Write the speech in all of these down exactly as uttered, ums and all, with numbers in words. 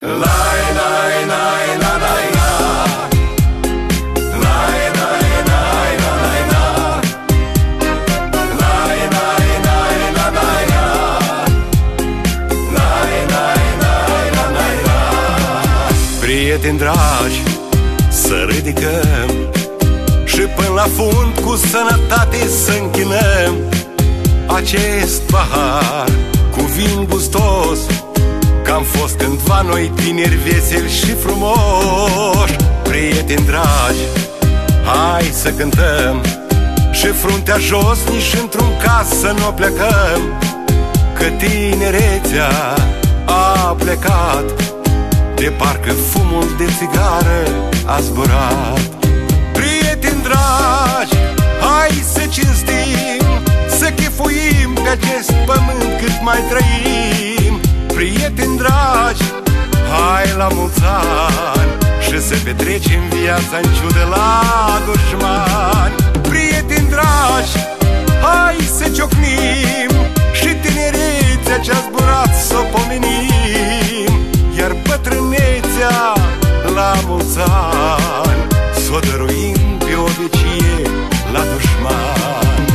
Prieteni dragi, să ridicăm și până la fund cu sănătate să închinăm acest pahar cu vin gustos, că am fost cândva noi tineri veseli și frumoși. Prieteni dragi, hai să cântăm și fruntea jos, nici într-un caz să nu plecăm, că tinerețea a plecat de parcă fumul de țigară a zburat. Prieteni dragi, hai să cinstim, să chefuim pe acest pământ cât mai trăim. Prieteni dragi, hai la mulți ani și să petrecem viața în ciudă la dușmani. Prieteni dragi, hai să ciocnim și tinerețea ce-a zburat să o pomenim, iar bătrânețea la mulți ani s-o dăruim pe o vecie la dușmani.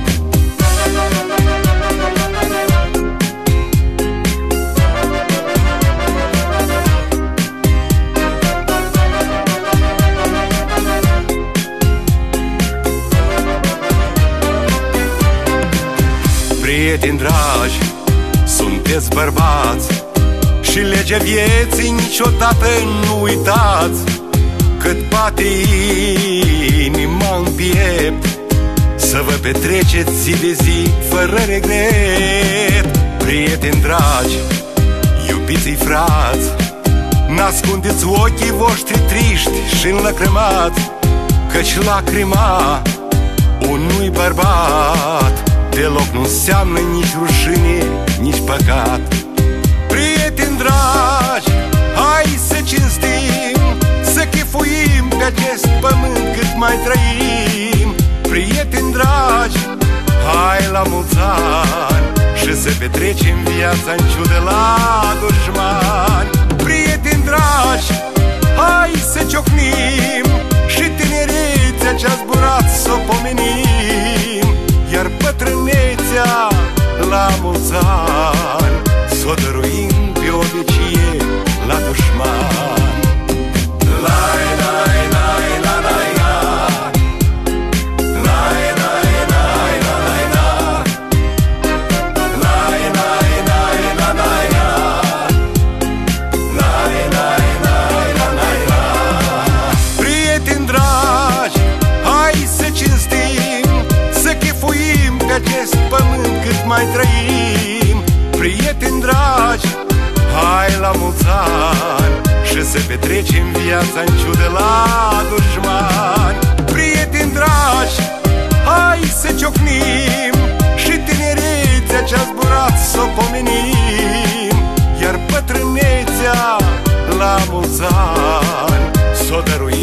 Prieteni dragi, sunteți bărbați și legea vieții niciodată nu uitați, cât bate inima în piept, să vă petreceți zi de zi fără regret. Prieteni dragi, iubiți-i frați, n-ascundeți ochii voștri triști și înlăcrimați, căci lacrima unui bărbat deloc nu înseamnă nici rușine, nici păcat. Prieteni dragi, hai să cinstim, să chefuim pe acest pământ cât mai trăim. Prieteni dragi, hai la mulți ani și să petrecem viața în ciudă la dușmani. Prieteni dragi, hai să ciocnim și tinerețea ce-a zburat să o pomenim, iar bătrânețea la mulți ani s-o dăruim pe o vecie la dușmani. Lai, lai, lai, la, lai, la. Lai, lai, lai, la, lai, la. Lai, lai, lai, la, lai, la. Lai, lai, lai, la, lai, la. Prieteni dragi, hai să cinstim, să chefuim pe acest pământ cât mai trăim. Prieteni dragi, hai la mulți ani și să petrecem viața în ciudă la dușmani. Prieteni dragi, hai să ciocnim și tinerețea ce-a zburat să o pomenim, iar bătrânețea la mulți ani s-o dăruim